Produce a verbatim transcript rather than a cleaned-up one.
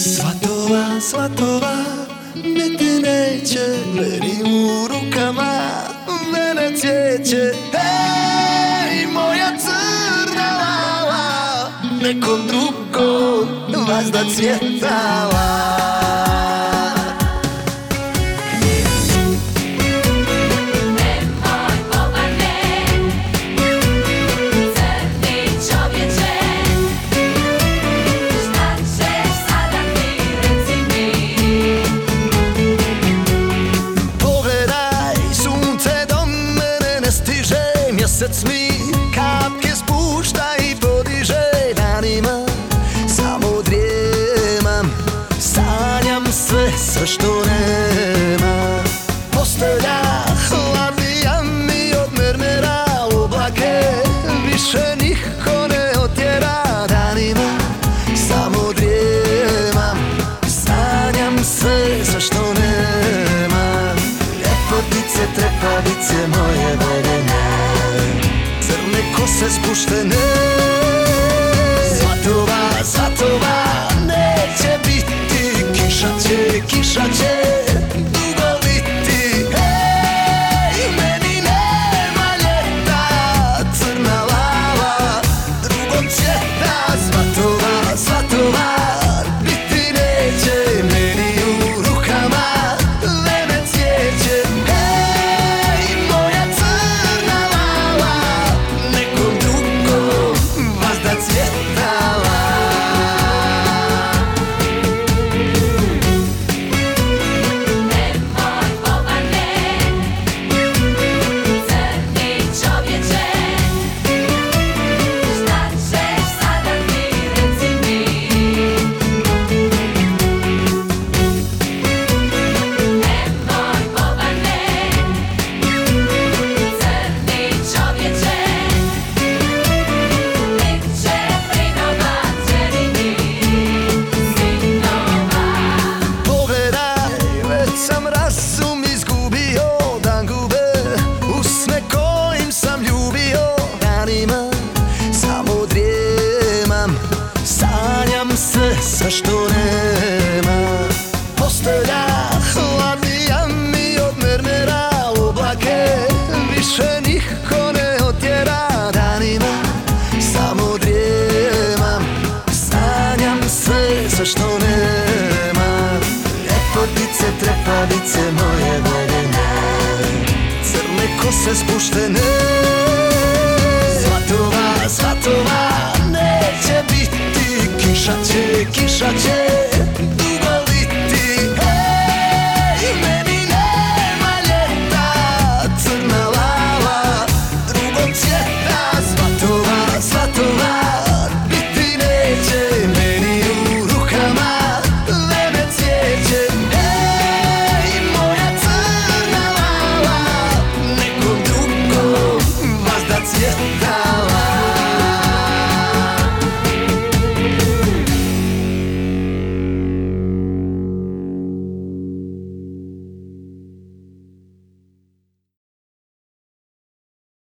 Svatova, svatova, biti neće, meni u rukama vene cvijeće. Hej, moja crna lala, nekom drugom vazda cvjetala. Mjesec mi kapke spušta i podiže danima. Samo drijemam, sanjam sve, sve što nema. Postelja hladnija mi od mermera, oblake više niko ne otjera danima. Samo drijemam, sanjam sve, sve što nema. Ljepotice, trepavice moje voljene, kose spuštene. Svatova, svatova, neće biti, kiša će, kiša će dugo biti. Hej, meni nema ljeta, crna lava drugom cvjeta. Svatova, svatova, biti neće, meni u rukama vene cvijeće. Sve, sve što nema. Postelja hladnija mi od mermera, oblake više niko ne otjera danima. Samo drijemam, sanjam sve, sve što nema. Ljepotice, trepavice moje voljene, crne kose spuštene. Svatova, svatova, neće biti, kiša će, kiša će